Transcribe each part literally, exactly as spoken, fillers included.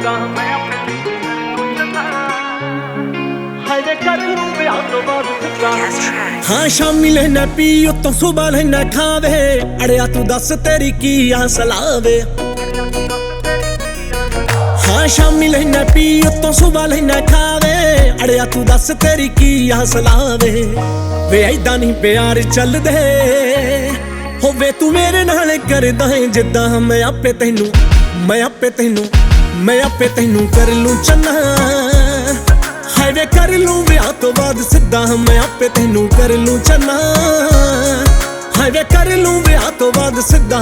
ਸਿੱਧਾ ਮੈਂ ਆਪਣੇ ਹਾਏ ਕਰ ਲੂੰ ਵਿਆਹ ਤੋਂ ਬਾਅਦ ਸਿੱਧਾ। ਹਾਂ ਸ਼ਾਮੀ ਲੈਣਾ ਪੀ ਉਤੋਂ ਸੁਬਾ ਲੈਣਾ ਖਾਵੇ, ਅੜਿਆ ਤੂੰ ਦੱਸ ਤੇਰੀ ਕੀ ਆਸ ਲਾਵੇ। ਹਾਂ ਸ਼ਾਮੀ ਲੈਣਾ ਪੀ ਉਤੋਂ ਸੁਬਾ ਲੈਣਾ ਖਾਵੇ, ਅੜਿਆ ਤੂੰ ਦੱਸ ਤੇਰੀ ਕੀ ਆਸ ਲਾਵੇ। ਵੇ ਐਦਾਂ ਨਹੀਂ ਪਿਆਰ ਚੱਲਦੇ, ਹੋਵੇ ਤੂੰ ਮੇਰੇ ਨਾਲ ਕਰਦਾ ਹੈ ਜਿੱਦਾਂ ਮੈਂ ਆਪੇ ਤੈਨੂੰ ਮੈਂ ਆਪੇ ਤੈਨੂੰ ਮੈਂ ਆਪੇ ਤੈਨੂੰ ਕਰ ਲੂੰ ਚੰਨਾ। ਹਾਏ ਵੇ ਕਰ ਲੂੰ ਵਿਆਹ ਤੋਂ ਬਾਅਦ ਸਿੱਧਾ ਮੈਂ ਆਪੇ ਤੈਨੂੰ ਕਰ ਲੂੰ ਚੰਨਾ। ਹਾਏ ਵੇ ਕਰ ਲੂੰ ਵਿਆਹ ਤੋਂ ਬਾਅਦ ਸਿੱਧਾ।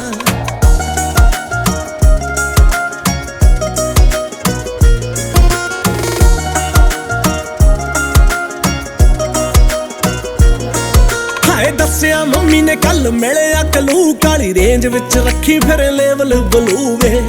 ਹਾਏ ਦੱਸਿਆ ਮੰਮੀ ਨੇ ਕੱਲ ਮਿਲਿਆ ਕਲੂ, ਕਾਲੀ ਰੇਂਜ ਵਿੱਚ ਰੱਖੀ ਫਿਰ ਲੈਵਲ ਬਲੂ ਵੇ।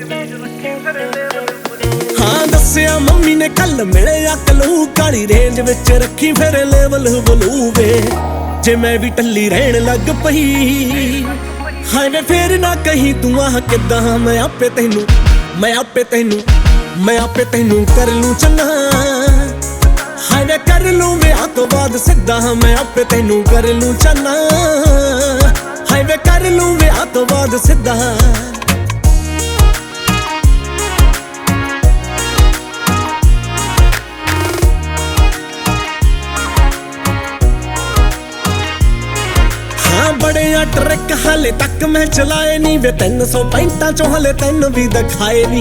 ਹਾਂ ਦੱਸਿਆ ਮੰਮੀ ਨੇ ਕੱਲ ਮਿਲਿਆ ਕਲੂ, ਕਾਲੀ ਰੇਂਜ ਵਿੱਚ ਰੱਖੀ ਫਿਰ ਲੈਵਲ ਬਲੂ ਵੇ। ਜੇ ਮੈਂ ਵੀ ਟੱਲੀ ਰਹਿਣ ਲੱਗ ਪਈ, ਹਾਏ ਵੇ ਫੇਰ ਨਾ ਕਹੀਂ ਤੂੰ ਆਹ ਕਿੱਦਾਂ ਮੈਂ ਆਪੇ ਤੈਨੂੰ ਮੈਂ ਆਪੇ ਤੈਨੂੰ ਮੈਂ ਆਪੇ ਤੈਨੂੰ ਕਰ ਲੂੰ ਚੰਨਾ। ਹਾਏ ਵੇ ਕਰ ਲੂੰ ਵਿਆਹ ਤੋਂ ਬਾਅਦ ਸਿੱਧਾ ਮੈਂ ਆਪੇ ਤੈਨੂੰ ਕਰ ਲੂੰ ਚੰਨਾ। ਹਾਏ ਵੇ ਕਰ ਲੂੰ ਵਿਆਹ ਤੋਂ ਬਾਅਦ ਸਿੱਧਾ। ਹਾਂ ਬੜੇ ਆ ਟਰੱਕ ਹਾਲੇ ਤੱਕ ਮੈਂ ਚਲਾਏ ਨੀ ਵੇ, ਤਿੰਨ ਸੌ ਪੈਂਟਾਂ ਚੋਂ ਹਲੇ ਤੈਨੂੰ ਵੀ ਦਿਖਾਏ ਨੀ।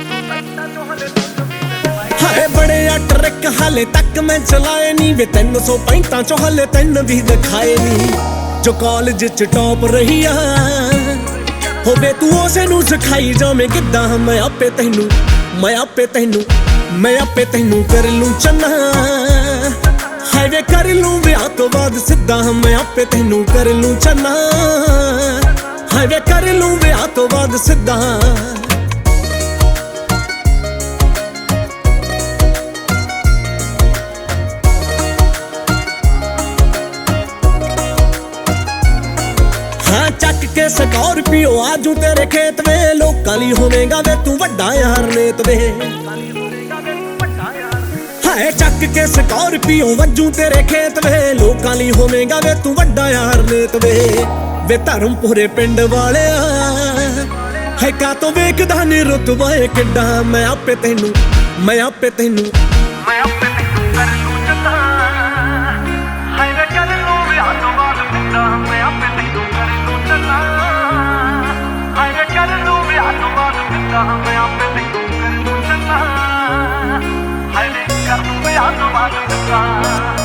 ਹਾਏ ਬੜੇ ਆ ਟਰੱਕ ਹਾਲੇ ਤੱਕ ਮੈਂ ਚਲਾਏ ਨੀ ਵੇ, ਤਿੰਨ ਸੌ ਪੈਂਟਾਂ ਚੋਂ ਹਲੇ ਤੈਨੂੰ ਵੀ ਦਿਖਾਏ ਨੀ। ਜੋ ਕਾਲਜ ਚ ਟੌਪ ਰਹੀ ਆ, ਹੋਵੇ ਤੂੰ ਉਸੇ ਨੂੰ ਸਿਖਾਈ ਜਾਵੇਂ ਕਿੱਦਾਂ ਮੈਂ ਆਪੇ ਤੈਨੂੰ ਮੈਂ ਆਪੇ ਤੈਨੂੰ ਮੈਂ ਆਪੇ ਤੈਨੂੰ ਕਰ ਲੂੰ ਚੰਨਾ। ਹਾਏ ਵੇ ਕਰ ਲੂੰ ਵਿਆਹ ਤੋਂ ਬਾਅਦ ਸਿੱਧਾ ਮੈਂ ਆਪੇ ਤੈਨੂੰ ਕਰ ਲੂੰ ਚੰਨਾ। ਹਾਏ ਵੇ ਕਰ ਲੂੰ ਵਿਆਹ ਤੋਂ ਬਾਅਦ ਸਿੱਧਾ। ਹਾਂ ਚੱਕ ਕੇ ਸਕਾਰਪੀਓ ਆਜੂ ਤੇਰੇ ਖੇਤ ਵੇ, ਲੋਕਾਂ ਲਈ ਹੋਵੇਗਾ ਵੇ ਤੂੰ ਵੱਡਾ ਯਾਰ ਨੇਤ ਵੇ। ਹਾਏ ਚੱਕ ਕੇ ਸਕਾਰਪੀਓ ਵੱਜੂ ਤੇਰੇ ਖੇਤ ਵੇ, ਲੋਕਾਂ ਲਈ ਹੋਵੇਗਾ ਵੇ ਤੂੰ ਵੱਡਾ ਯਾਰ ਨੇਤ ਵੇ। ਵੇ ਧਰਮਪੁਰੇ ਪਿੰਡ ਵਾਲਿਆ ਹੈ ਕਾ ਤੋਂ ਵੇਖਦਾ ਨੀ ਰੁਤਬਾ ਕਿੱਡਾ ਮੈਂ ਆਪੇ ਤੈਨੂੰ ਮੈਂ ਆਪੇ ਤੈਨੂੰ ਮੈਂ ਆਪੇ ਤੈਨੂੰ ਕਰ ਲੂੰ ਚੰਨਾ। ਹਾਏ ਵੇ ਕਰ ਲੂੰ ਵਿਆਹ ਤੋਂ ਬਾਅਦ ਸਿੱਧਾ ਮੈਂ ਆਪੇ ਤੈਨੂੰ ਕਰ ਲੂੰ ਚੰਨਾ। ਹਾਏ ਵੇ ਕਰ ਲੂੰ ਵਿਆਹ ਤੋਂ ਬਾਅਦ ਸਿੱਧਾ ਮੈਂ ਆਪੇ ਤੈਨੂੰ ਕਰ ਲੂੰ ਚੰਨਾ। ਹਾਏ ਵੇ ਕਰ ਲੂੰ ਵਿਆਹ ਤੋਂ ਬਾਅਦ ਸਿੱਧਾ।